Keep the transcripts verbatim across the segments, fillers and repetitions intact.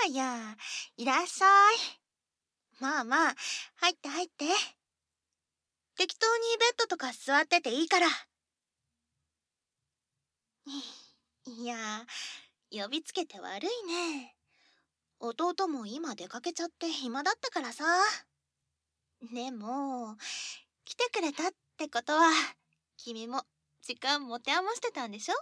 あいや、いらっしゃい。まあまあ、入って入って。適当にベッドとか座ってていいから。いや、呼びつけて悪いね。弟も今出かけちゃって暇だったからさ。でも、来てくれたってことは、君も時間持て余してたんでしょ？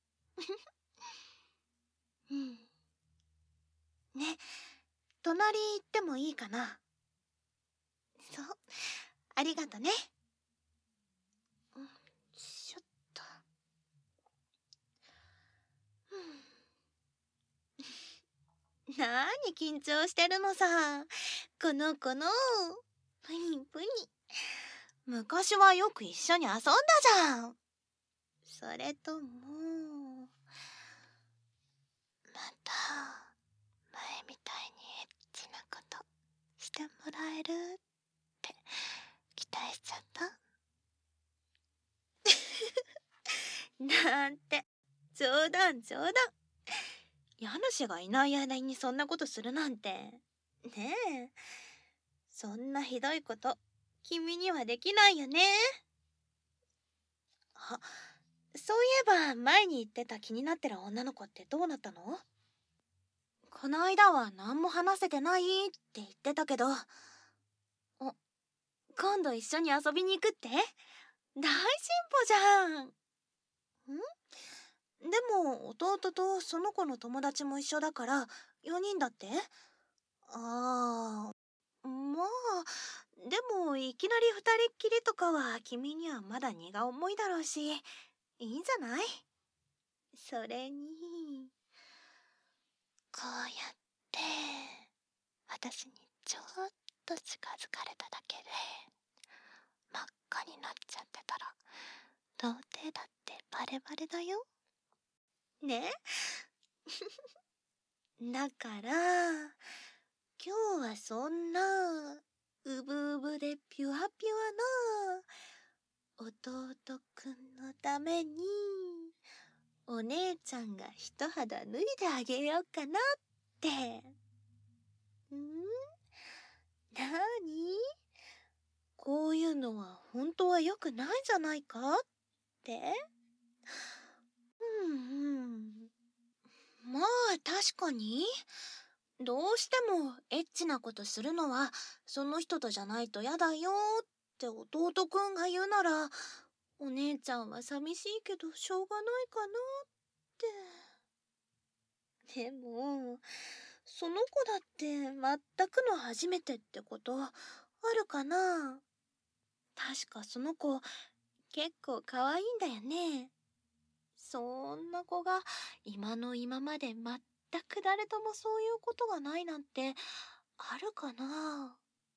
うん。ね、隣行ってもいいかな？そう、ありがとね。うん、しょっと。うん、なーに緊張してるのさ。この子の、ぷにぷに。昔はよく一緒に遊んだじゃん。それとも、また、前みたいにエッチなことしてもらえるって期待しちゃった？なんて、冗談冗談。家主がいない間にそんなことするなんて。ねえ。そんなひどいこと、君にはできないよね。あ、そういえば前に言ってた気になってる女の子ってどうなったの？この間は何も話せてないって言ってたけど。お、今度一緒に遊びに行くって？大進歩じゃん。ん？でも弟とその子の友達も一緒だからよにんだって？ああ、まあ、でもいきなり二人っきりとかは君にはまだ荷が重いだろうし、いいんじゃない？それに、こうやって私にちょっと近づかれただけで真っ赤になっちゃってたら童貞だってバレバレだよ。ね？だから今日はそんなうぶうぶでピュアピュアな弟くんのためにお姉ちゃんが一肌脱いであげようかなって。ん？なに？こういうのは本当は良くないんじゃないかって？うんうん。まあ確かに。どうしてもエッチなことするのはその人とじゃないとやだよって弟くんが言うなら、お姉ちゃんは寂しいけどしょうがないかなって。でも、その子だって全くの初めてってことあるかな？確かその子結構可愛いんだよね。そんな子が今の今まで全く誰ともそういうことがないなんてあるかな？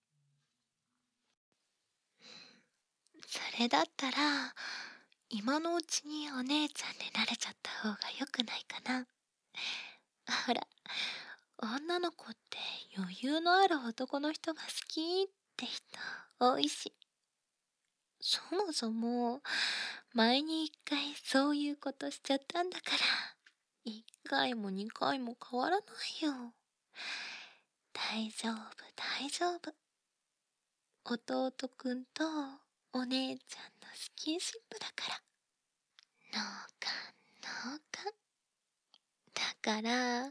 それだったら今のうちにお姉ちゃんになれちゃった方がよくないかな。ほら、女の子って余裕のある男の人が好きって人多いし、そもそも前に一回そういうことしちゃったんだから一回も二回も変わらないよ。大丈夫大丈夫。弟くんとお姉ちゃんのスキンシップだから。脳幹脳幹だからね。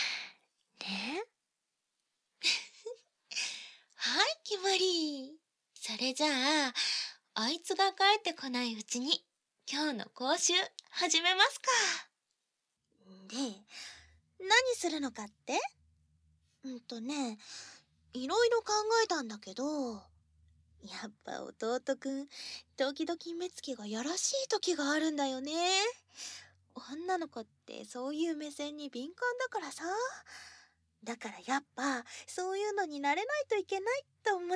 はい、決まり。それじゃああいつが帰ってこないうちに今日の講習始めますか。で、何するのかって？うんとね、いろいろ考えたんだけど、やっぱ弟くん時々目つきがやらしい時があるんだよね。女の子ってそういう目線に敏感だからさ。だからやっぱそういうのになれないといけないと思って。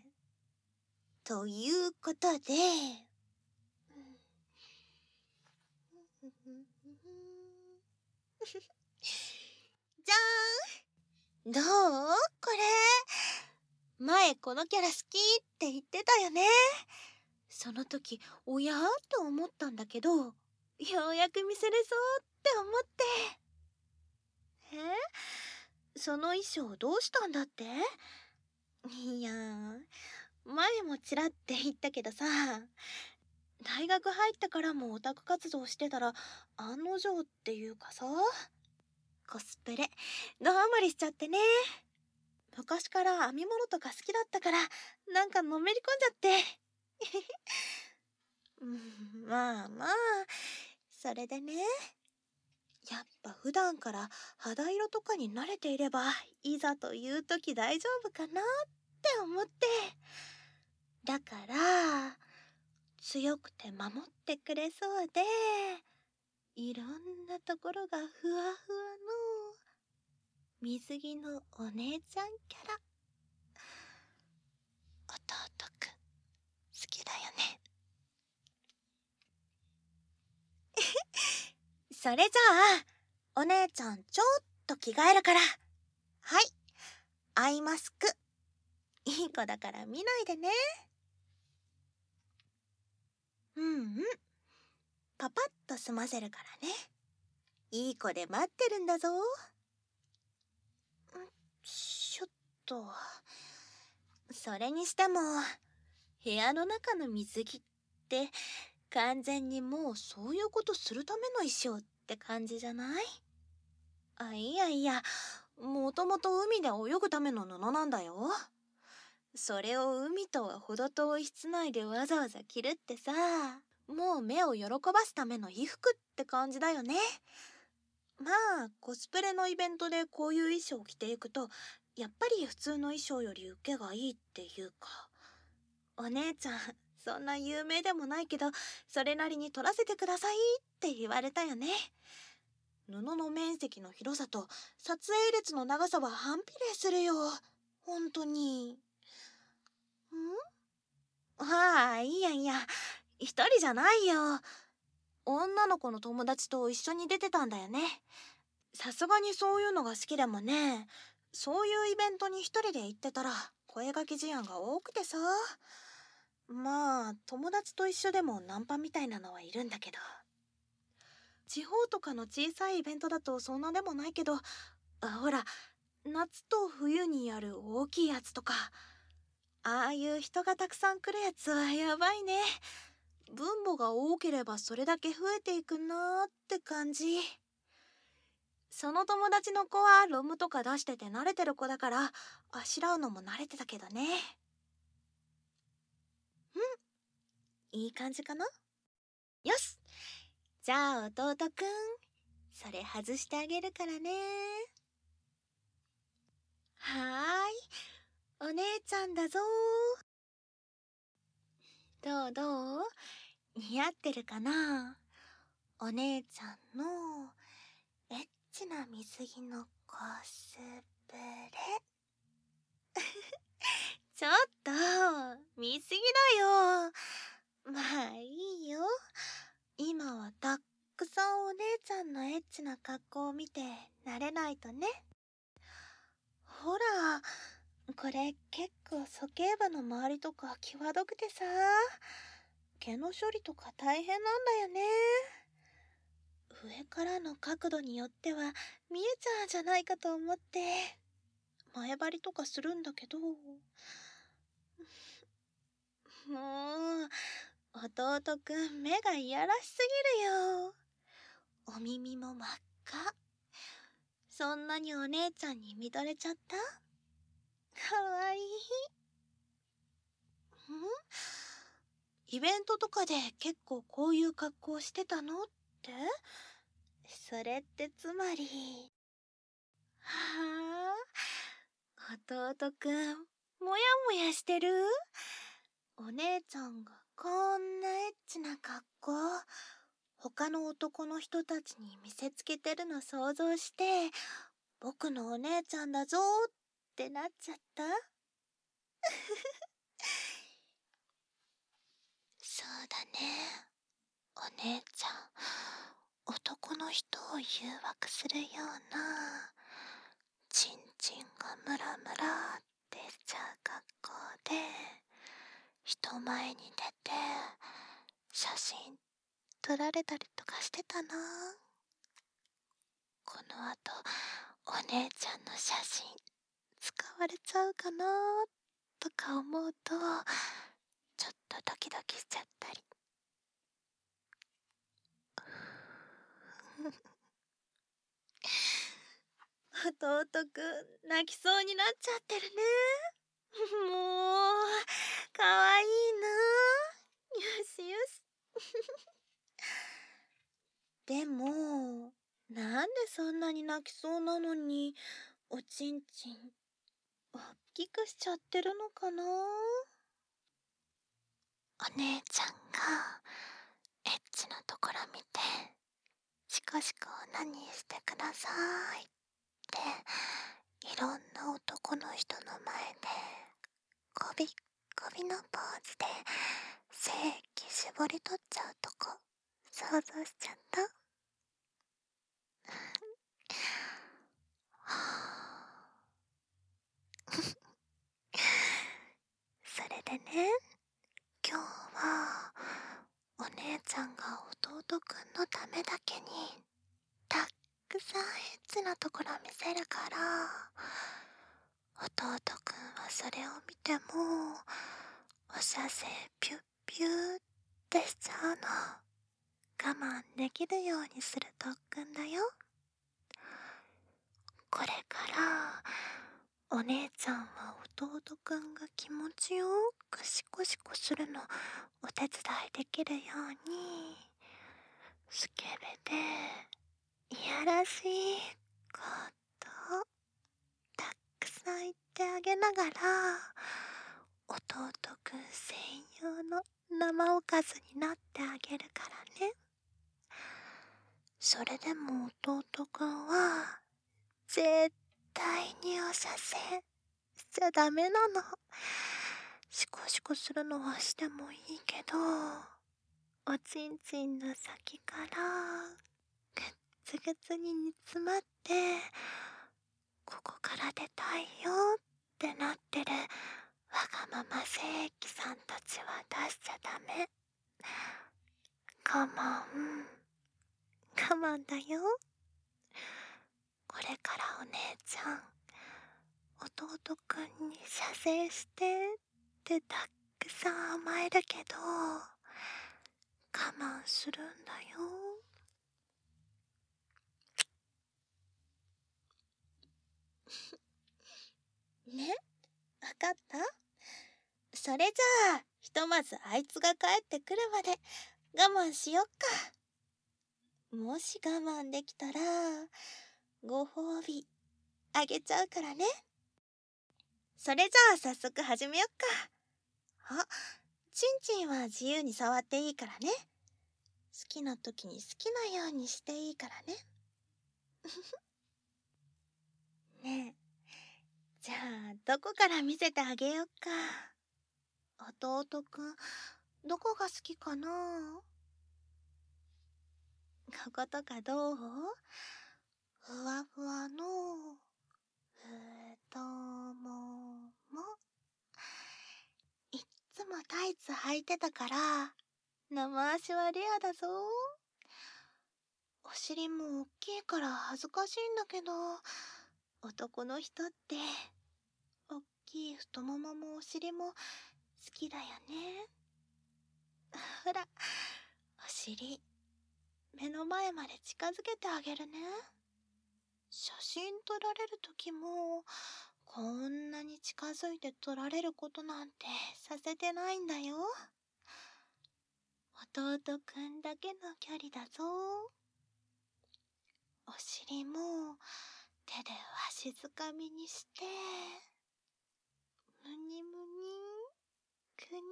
ということで、じゃーん。どう？これ。前このキャラ好きって言ってたよね。その時、おやーって思ったんだけど、ようやく見せれそうって思って。え？ その衣装どうしたんだって？いやー、前もちらって言ったけどさ、大学入ってからもオタク活動してたら案の定っていうかさ、コスプレドハマりしちゃってね。昔から編み物とか好きだったから、なんかのめり込んじゃって。うん、まあまあ、それでね、やっぱ普段から肌色とかに慣れていれば、いざという時大丈夫かなって思って。だから、強くて守ってくれそうで、いろんなところがふわふわの水着のお姉ちゃんキャラ。弟くん、好きだよね。それじゃあ、お姉ちゃんちょっと着替えるから。はい、アイマスク。いい子だから見ないでね。うんうん。パパッと済ませるからね。いい子で待ってるんだぞ。ちょっと。それにしても、部屋の中の水着って完全にもうそういうことするための衣装って感じじゃない？あ、いやいや、もともと海で泳ぐための布なんだよ。それを海とは程遠い室内でわざわざ着るってさ、もう目を喜ばすための衣服って感じだよね。まあ、コスプレのイベントでこういう衣装を着ていくと、やっぱり普通の衣装より受けがいいっていうか。お姉ちゃん、そんな有名でもないけど、それなりに撮らせてくださいって言われたよね。布の面積の広さと撮影列の長さは反比例するよ。本当に。ん？ああ、いいやいや。一人じゃないよ。女の子の友達と一緒に出てたんだよね。さすがにそういうのが好きでもね、そういうイベントに一人で行ってたら声掛け事案が多くてさ。まあ、友達と一緒でもナンパみたいなのはいるんだけど。地方とかの小さいイベントだとそんなでもないけど、あ、ほら、夏と冬にやる大きいやつとか、ああいう人がたくさん来るやつはやばいね。分母が多ければそれだけ増えていくなーって感じ。その友達の子はロムとか出してて慣れてる子だから、あしらうのも慣れてたけどね。ん？いい感じかな？よし！じゃあ弟くん、それ外してあげるからね。はーい、お姉ちゃんだぞー。どうどう？似合ってるかな？お姉ちゃんのエッチな水着のコスプレ。ちょっと、見すぎだよ。まあいいよ。今はたくさんお姉ちゃんのエッチな格好を見て慣れないとね。ほら、これ結構鼠径部の周りとか際どくてさ、毛の処理とか大変なんだよね。上からの角度によっては見えちゃうんじゃないかと思って前張りとかするんだけど、もう弟くん目がいやらしすぎるよ。お耳も真っ赤。そんなにお姉ちゃんに見とれちゃった？かわいい。ん？イベントとかで結構こういう格好してたのって？それってつまり。はあ、弟くん、もやもやしてる？お姉ちゃんがこんなエッチな格好、他の男の人たちに見せつけてるの想像して、僕のお姉ちゃんだぞーってなっちゃった？そうだね。お姉ちゃん、男の人を誘惑するような、チンチンがムラムラってしちゃう格好で、人前に出て、写真撮られたりとかしてたな。この後、 お姉ちゃんの写真使われちゃうかなとか思うと、ちょっとドキドキしちゃったり。弟くん泣きそうになっちゃってるね。もうかわいいな。よしよし。でもなんでそんなに泣きそうなのにおちんちんおっきくしちゃってるのかな。お姉ちゃんがエッチなところ見てシコシコ何してくださいっていろんな男の人の前でこびっこびのポーズで精液絞り取っちゃうとこ想像しちゃった。それでね、今日はお姉ちゃんが弟くんのためだけにたくさんエッチなところ見せるから、弟くんはそれを見てもお射精ピュッピューってしちゃうの我慢できるようにする特訓だよ。これからお姉ちゃんは弟くんが気持ちよくシコシコするのお手伝いできるようにスケベでいやらしいことたくさん言ってあげながら弟くん専用の生おかずになってあげるからね。それでも弟くんは絶対にお射精しちゃダメなの。シコシコするのはしてもいいけど、おちんちんの先からグッツグツに煮詰まってここから出たいよってなってるわがまま正規さんたちは出しちゃダメ。我慢我慢だよ。これからお姉ちゃん弟くんに射精してってたくさん甘えるけど我慢するんだよ。ね、わかった？それじゃあひとまずあいつが帰ってくるまで我慢しよっか。もし我慢できたらご褒美あげちゃうからね。それじゃあ早速始めよっか。あ、ちんちんは自由に触っていいからね。好きな時に好きなようにしていいからね。ねえ、じゃあどこから見せてあげよっか。弟くんどこが好きかな。こことかどう？ふわふわの太もも。いっつもタイツ履いてたから生足はレアだぞ。お尻も大きいから恥ずかしいんだけど、男の人って大きい太もももお尻も好きだよね。ほら、お尻目の前まで近づけてあげるね。写真撮られる時もこんなに近づいて撮られることなんてさせてないんだよ。弟くんだけの距離だぞ。お尻も手でわしづかみにしてむにむにくにゅ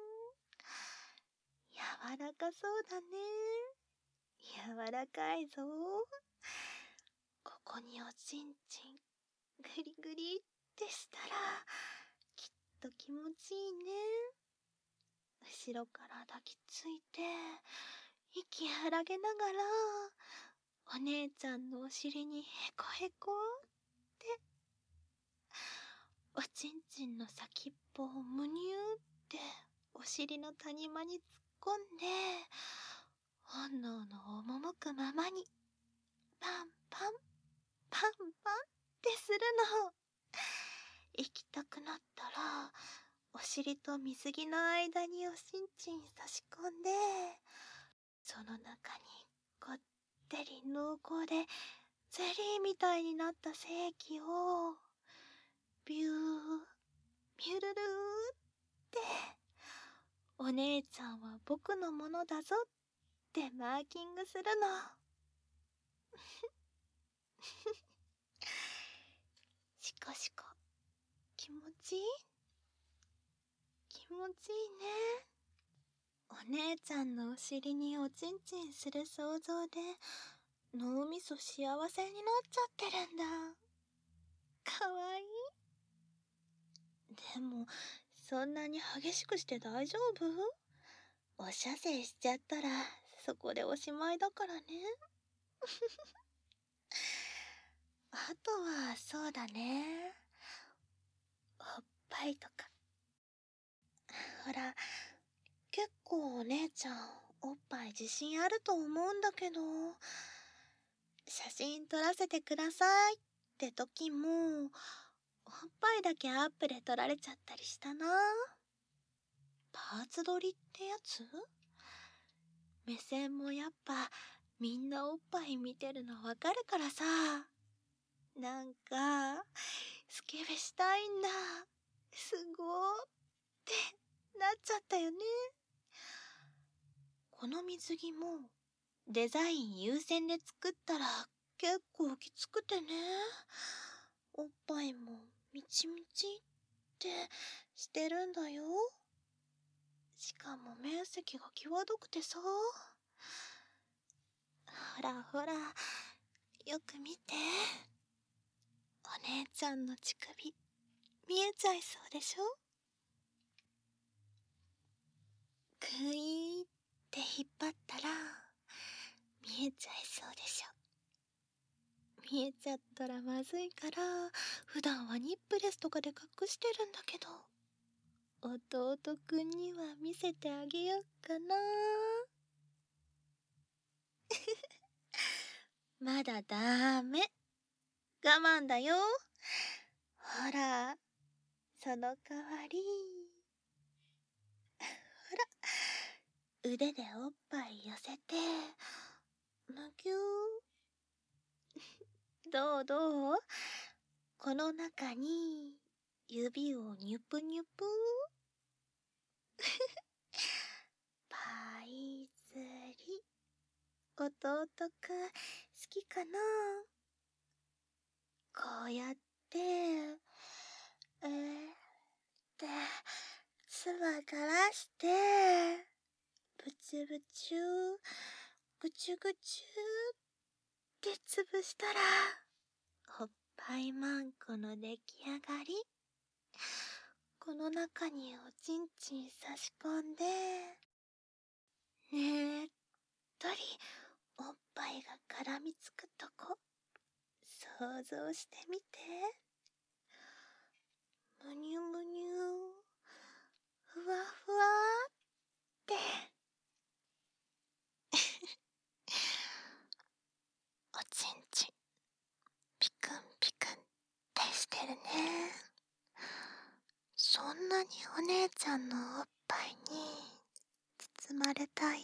ー。柔らかそうだね。柔らかいぞ。ここにおちんちんグリグリってしたらきっと気持ちいいね。後ろから抱きついて息荒げながらお姉ちゃんのお尻にへこへこっておちんちんの先っぽをむにゅーってお尻の谷間に突っ込んで本能の赴くままにパンパンパンパンっ尻と水着の間におしんちん差し込んで、その中にこってり濃厚でゼリーみたいになった精液をビュービュルルーってお姉ちゃんは僕のものだぞってマーキングするの。シコシコ気持ちいい気持ちいいね。お姉ちゃんのお尻におちんちんする想像で脳みそ幸せになっちゃってるんだ。かわいい。でもそんなに激しくして大丈夫？お射精しちゃったらそこでおしまいだからね。あとはそうだね、おっぱいとか。ほら、結構お姉ちゃんおっぱい自信あると思うんだけど、写真撮らせてくださいって時もおっぱいだけアップで撮られちゃったりしたな。パーツ撮りってやつ？目線もやっぱみんなおっぱい見てるのわかるからさ、なんかスケベしたいんだ、すごーってなっちゃったよね。この水着もデザイン優先で作ったら結構きつくてね、おっぱいもみちみちってしてるんだよ。しかも面積が際どくてさ、ほらほらよく見て、お姉ちゃんの乳首見えちゃいそうでしょ。グイーって引っ張ったら見えちゃいそうでしょ。見えちゃったらまずいから普段はニップレスとかで隠してるんだけど、弟くんには見せてあげよっかな。まだダメ、我慢だよ。ほら、その代わりほら、腕でおっぱい寄せてむぎゅー。どうどう？この中に指をニュプニュプパイ釣り、弟くん好きかな。こうやってえーってつばからしてブチュブチュぐちゅぐちゅって潰したらおっぱいまんこの出来上がり。この中におちんちん差し込んでねっとりおっぱいが絡みつくとこ想像してみて。むにゅむにゅふわふわっておちんちんピクンピクンってしてるね。そんなにお姉ちゃんのおっぱいに包まれたい？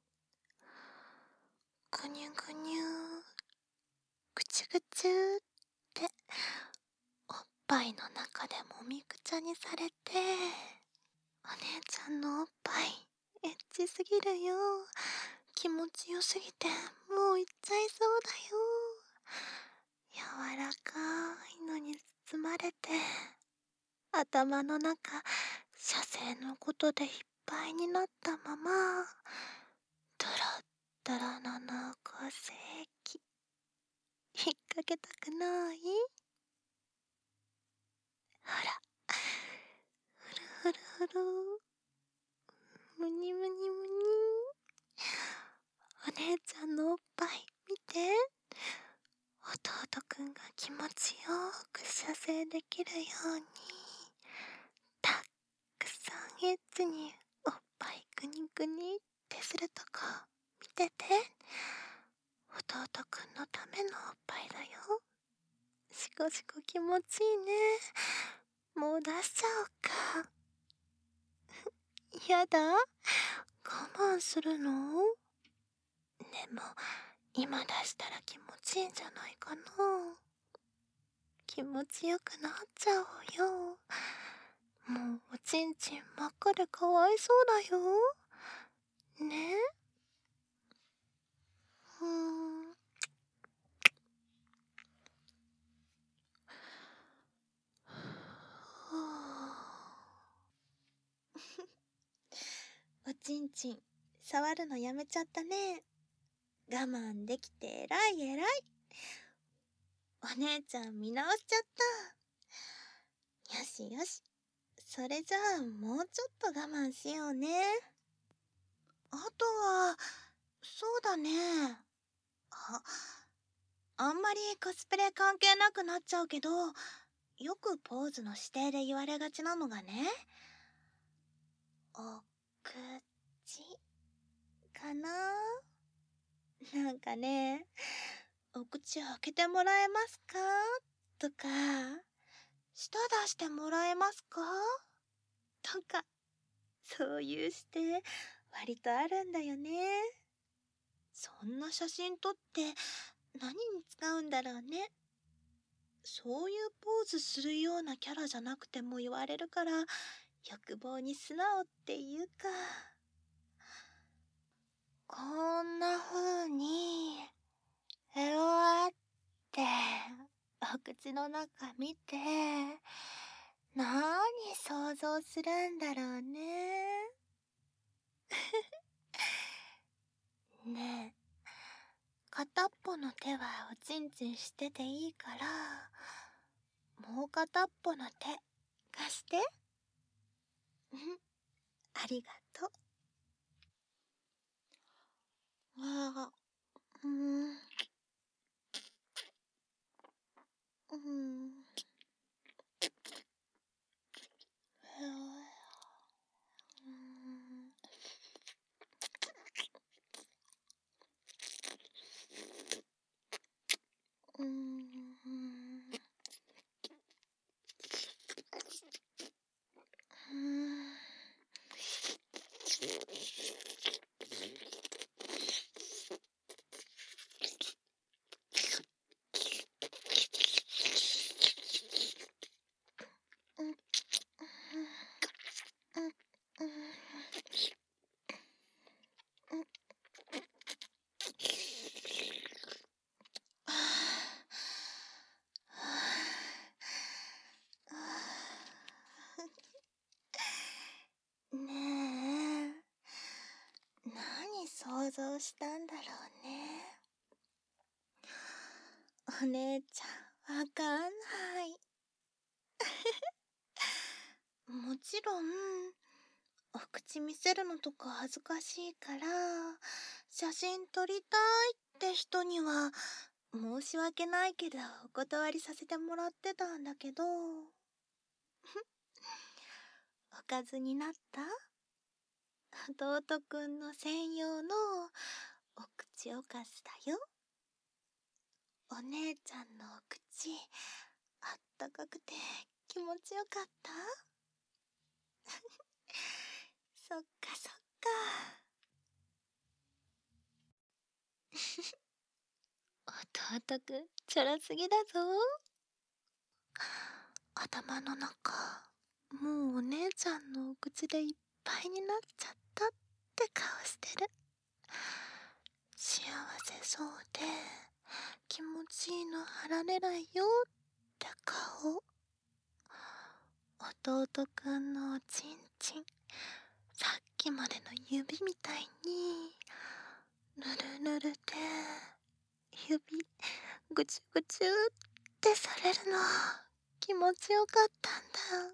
ぐにゅぐにゅぐちゅぐちゅっておっぱいの中でもみくちゃにされて、お姉ちゃんのおっぱいエッチすぎるよ、気持ちよすぎてもういっちゃいそうだよ。柔らかいのに包まれて頭の中射精のことでいっぱいになったまま、ドロッドロの濃厚精液引っ掛けたくない？ほら、ふるふるふる、むにむにむに。お姉ちゃんのおっぱい見て、弟くんが気持ちよく射精できるようにたくさんエッチにおっぱいグニグニってするとこ見てて。弟くんのためのおっぱいだよ。しこしこ気持ちいいね。もう出しちゃおうか。 やだ、我慢するの？でも今出したら気持ちいいんじゃないかな。気持ちよくなっちゃおうよ。もうおちんちん真っ赤でかわいそうだよ。ね。うーん。おちんちん触るのやめちゃったね。我慢できて偉い偉い。お姉ちゃん見直しちゃった。よしよし。それじゃあもうちょっと我慢しようね。あとは、そうだね。あ、あんまりコスプレ関係なくなっちゃうけど、よくポーズの指定で言われがちなのがね、お口かな。なんかね、お口開けてもらえますかとか、舌出してもらえますかとか、そういう指定割とあるんだよね。そんな写真撮って何に使うんだろうね。そういうポーズするようなキャラじゃなくても言われるから、欲望に素直っていうか。こんな風にエロあってお口の中見て何想像するんだろうね。ねえ、片っぽの手はおちんちんしてていいから、もう片っぽの手貸して。ありがとう。ああ、うん、うん。うん。ねえ、何想像したんだろうね。お姉ちゃんわかんない。もちろんお口見せるのとか恥ずかしいから写真撮りたいって人には申し訳ないけどお断りさせてもらってたんだけど、おかずになった？弟くんの専用のお口おかずだよ。お姉ちゃんのお口あったかくて気持ちよかった？そっかそっか。弟くんちょろすぎだぞ。頭の中もうお姉ちゃんのお口でいっぱいになっちゃったって顔してる。幸せそうで気持ちいいの腹狙いよって顔。弟くんのおちんちんさっきまでの指みたいにぬるぬるで指ぐちゅぐちゅってされるの気持ちよかったんだ。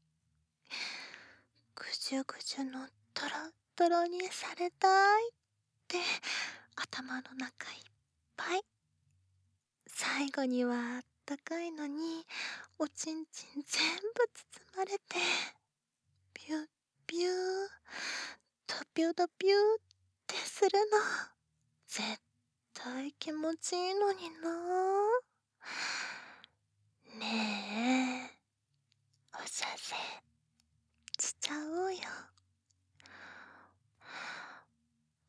ぐじゅぐじゅのトロトロにされたいって頭の中いっぱい。最後にはあったかいのにおちんちん全部包まれてピュッピュードピュドピューってするの絶対気持ちいいのにな。ねえ、おしゃせしちゃおうよ。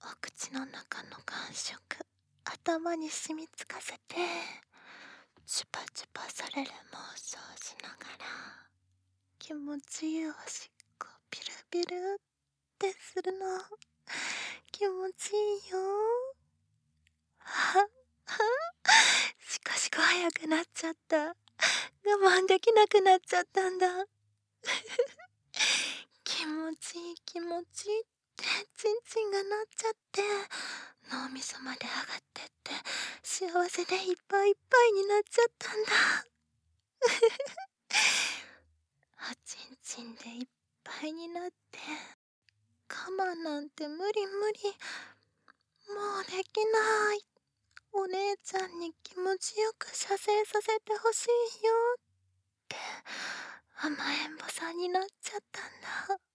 お口の中の感触頭に染みつかせてチュパチュパされる妄想しながら気持ちいいおしっこピルピルってするの気持ちいいよ。はっはっしかし早くなっちゃった。我慢できなくなっちゃったんだ気持ちいい気持ちいいってチンチンがなっちゃって脳みそまで上がってって幸せでいっぱいいっぱいになっちゃったんだおちんちんでいっぱいになって我慢なんて無理無理もうできないお姉ちゃんに気持ちよく射精させてほしいよって甘えん坊さんになっちゃったんだ。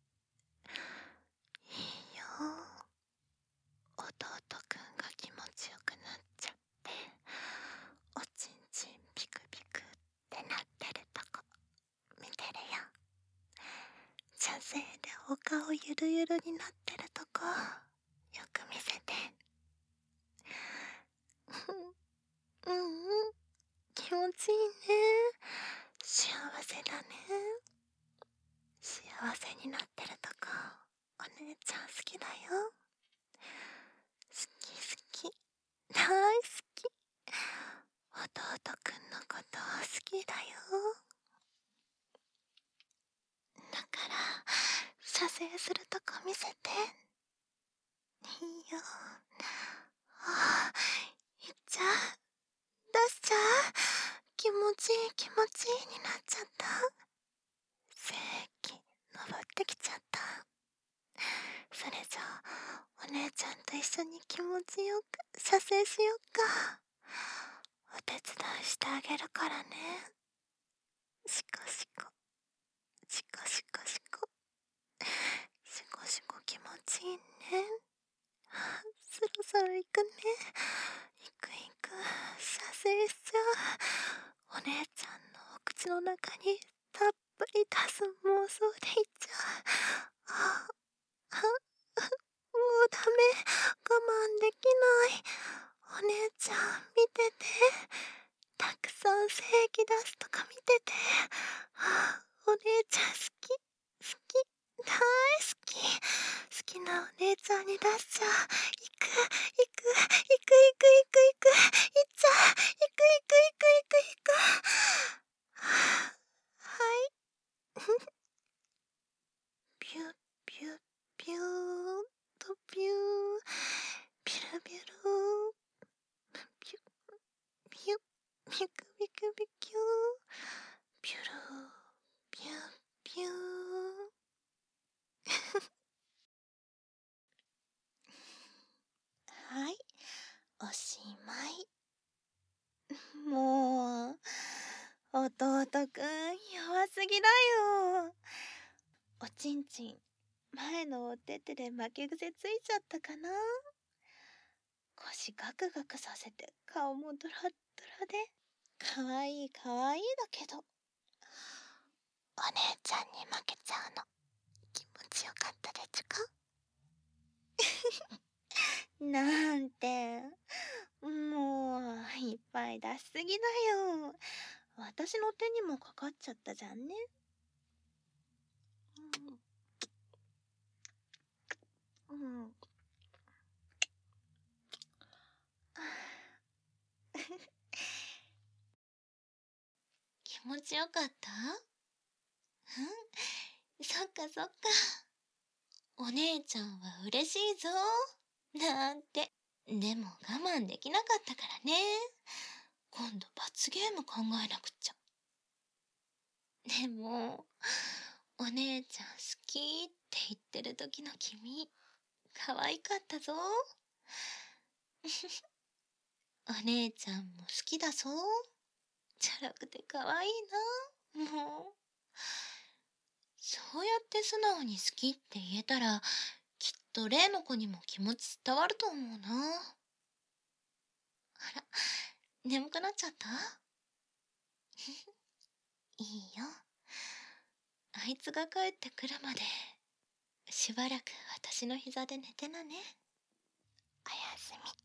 いいよ弟くんが気持ちよくなっちゃっておちんちんピクピクってなってるとこ見てるよ。射精でお顔ゆるゆるになってるとこよく見せてうんうん気持ちいいね幸せだね幸せになってるとこお姉ちゃん好きだよ好き好き大好き弟くんのこと好きだよだから射精するとこ見せていいよああいっちゃう出しちゃう気持ちいい気持ちいいになっちゃった精液登ってきちゃったそれじゃあお姉ちゃんと一緒に気持ちよく射精しよっかお手伝いしてあげるからねシコシコシコシコシコシコシコ気持ちいいねそろそろ行くね行く行く射精しちゃうお姉ちゃんのお口の中にたっぷり出す妄想でいっちゃうああもうダメ我慢できないお姉ちゃん見ててたくさん精液出すとか見ててあお姉ちゃん好き好き大好き好きなお姉ちゃんに出しちゃう行く行く行く行く行く行く行っちゃう行く行く行く行く行くはいピュッピュッピューンとピューピュルピュルピュピュピクピクピキューピュルピュピューはいおしまいもう弟くん弱すぎだよおちんちん前のお手手で負け癖ついちゃったかな腰ガクガクさせて顔もドラッドラでかわいいかわいいだけどお姉ちゃんに負けちゃうの気持ちよかったでちゅかなんてもういっぱい出しすぎだよ私の手にもかかっちゃったじゃんねうん、うん気持ちよかったうんそっかそっかお姉ちゃんは嬉しいぞなんてでも我慢できなかったからね今度罰ゲーム考えなくっちゃでもお姉ちゃん好きって言ってる時の君可愛かったぞお姉ちゃんも好きだぞチャラくて可愛いなもうそうやって素直に好きって言えたらきっと例の子にも気持ち伝わると思うなあら眠くなっちゃったいいよあいつが帰ってくるまでしばらく私の膝で寝てなねおやすみ。